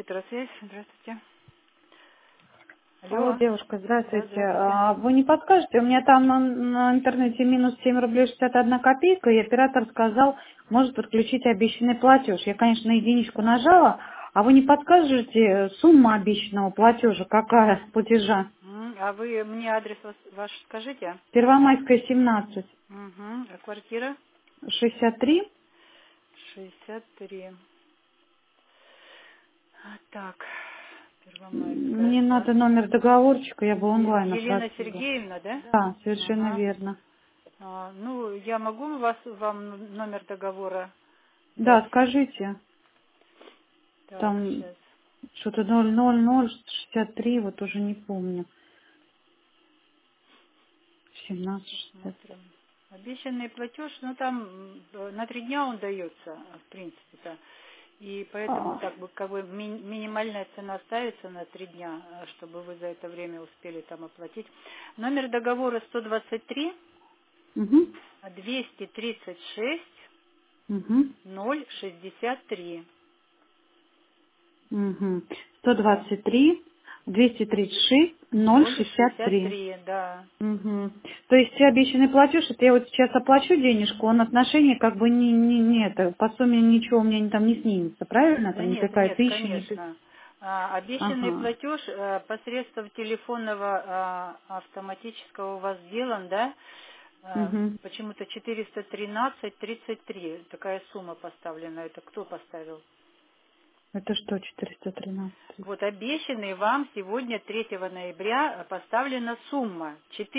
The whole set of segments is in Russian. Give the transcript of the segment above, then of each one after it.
Электросвязь, здравствуйте. Алло, Алло. девушка, Да, здравствуйте. здравствуйте. Вы не подскажете? У меня там на интернете минус 7 рублей 61 копейка, и оператор сказал, может подключить обещанный платеж. Я, конечно, на единичку нажала, а вы не подскажете сумма обещанного платежа, какая с платежа? А вы мне адрес ваш скажите? Первомайская, 17, Угу. А квартира? 63. 63. Так, Первомайская. Мне надо номер договорчика, я бы онлайн Елена оплатила. Сергеевна, да? Да, совершенно Ага. верно. Ну, я могу вам номер договора дать? Да, скажите, Так, там сейчас что-то 00063, вот уже не помню. 17,60. посмотрим. Обещанный платеж, ну там на 3 дня он дается, в принципе-то. И поэтому А, так бы как бы минимальная цена ставится на 3 дня, чтобы вы за это время успели там оплатить. Номер договора 123 угу, 236 угу, 063. угу. Да. 123, 236, 063. 063, да. Угу. То есть обещанный платеж, это я вот сейчас оплачу денежку, он отношения как бы не это, по сумме ничего у меня там не снимется, правильно? Да Там нет, никакая нет, тысяча, не тысяча. конечно. Обещанный Ага. платеж посредством телефонного автоматического у вас сделан, да? Угу. Почему-то 413,33 такая сумма поставлена. Это кто поставил? Это что, 413? Вот обещанный вам сегодня 3 ноября поставлена сумма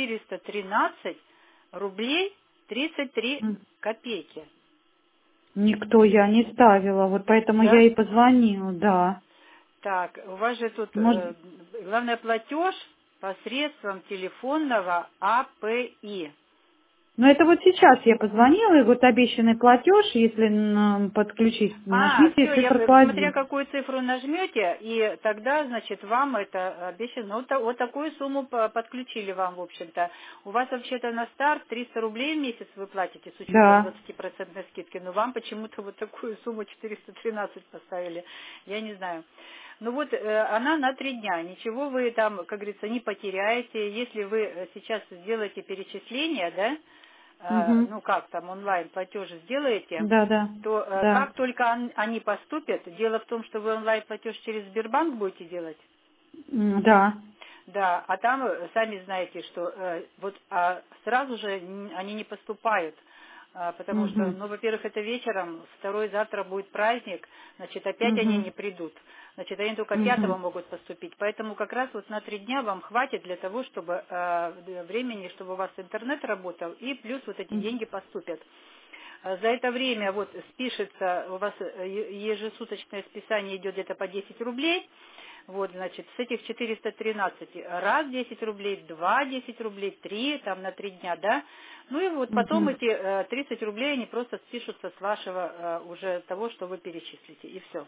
413 рублей 33 копейки. Никто я не ставила, вот поэтому я Да? и позвонила, да. Так, у вас же тут Может, главное платеж посредством телефонного АПИ. ну это вот сейчас я позвонила, и вот обещанный платеж, если подключить, нажмите Все, циферку смотря 1. какую цифру нажмете, и тогда, значит, вам это обещано. Ну, вот такую сумму подключили вам, в общем-то. У вас вообще-то на старт 300 рублей в месяц вы платите с учетом Да. 20% скидки, но вам почему-то вот такую сумму 413 поставили. Я не знаю. Ну вот она на 3 дня. Ничего вы там, как говорится, не потеряете. Если вы сейчас сделаете перечисление, да, Угу. ну как там онлайн платежи сделаете, Да, да, то да. как только они поступят, дело в том, что вы онлайн платеж через Сбербанк будете делать. Да. Да, а там сами знаете, что сразу же они не поступают, потому что, Угу. ну, во-первых, это вечером, второй завтра будет праздник, значит, опять они Угу. не придут. Значит, они только Угу. 5 могут поступить. Поэтому как раз вот на 3 дня вам хватит для того, чтобы времени, чтобы у вас интернет работал, и плюс вот эти деньги поступят. За это время вот спишется, у вас ежесуточное списание идет где-то по 10 рублей. Вот, значит, с этих 413 раз 10 рублей, два 10 рублей, три там на 3 дня, да. Ну и вот потом Угу. эти 30 рублей, они просто спишутся с вашего уже того, что вы перечислите, и все.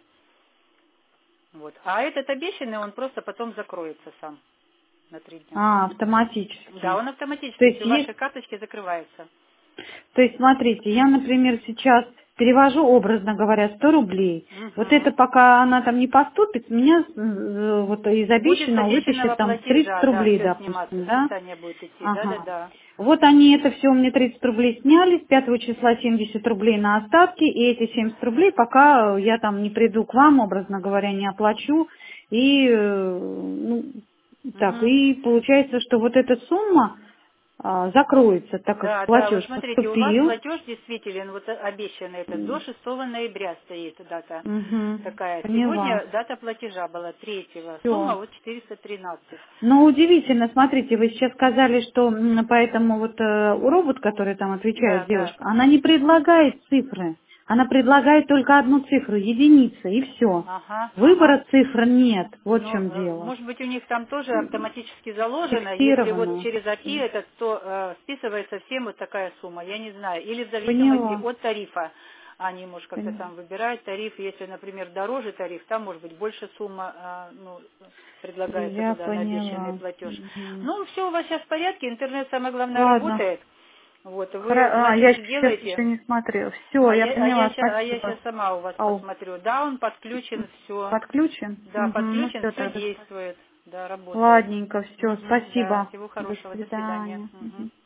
Вот. А этот обещанный, он просто потом закроется сам на 3 дня. А, Да, автоматически. он То автоматически, есть все ваши есть, карточки закрываются. то есть смотрите, я, например, сейчас перевожу, образно говоря, 100 рублей. Вот это Угу. пока она там не поступит, меня вот из Будет с обещанного обещанного выпишет там 30 платежа, да, рублей, все сниматься, допустим, да? списание будет идти, Ага. да-да-да. Вот они это все у меня 30 рублей сняли, с 5 числа 70 рублей на остатки, и эти 70 рублей, пока я там не приду к вам, образно говоря, не оплачу, и, ну, так, Мгм. и получается, что вот эта сумма закроется, так как Да, да, вот платеж смотрите, у вас поступил. платеж действителен, вот обещанный этот, до 6 ноября стоит дата Угу, такая. поняла. Сегодня дата платежа была 3-го, Все. сумма вот 413. Но удивительно, смотрите, вы сейчас сказали, что поэтому вот робот, который там отвечает, Да, да. девушка, она не предлагает цифры. Она предлагает только одну цифру, единица, и все. Ага, ага. Выбора цифр нет. Вот в Ну, чем дело. может быть, у них там тоже автоматически заложено, если вот Фиксированная. через API этот, то списывается всем вот такая сумма, я не знаю. Или в зависимости Поняла. от тарифа. Они, может, как-то Поняла. там выбирают тариф. Если, например, дороже тариф, там, может быть, больше сумма предлагается Я туда на обещанный поняла. платеж. Мгм. Ну, все у вас сейчас в порядке, интернет, самое главное, Ладно. работает. Вот, вы, значит, я сейчас сделаете. еще не смотрела. Все, я поняла, Я спасибо. сейчас сама у вас посмотрю. Да, он подключен, все. Подключен? Да, Угу, ну подключен, все все тогда. действует. Да, работает. Ладненько, все, Да, спасибо. всего До хорошего. До свидания. свидания. Мгм.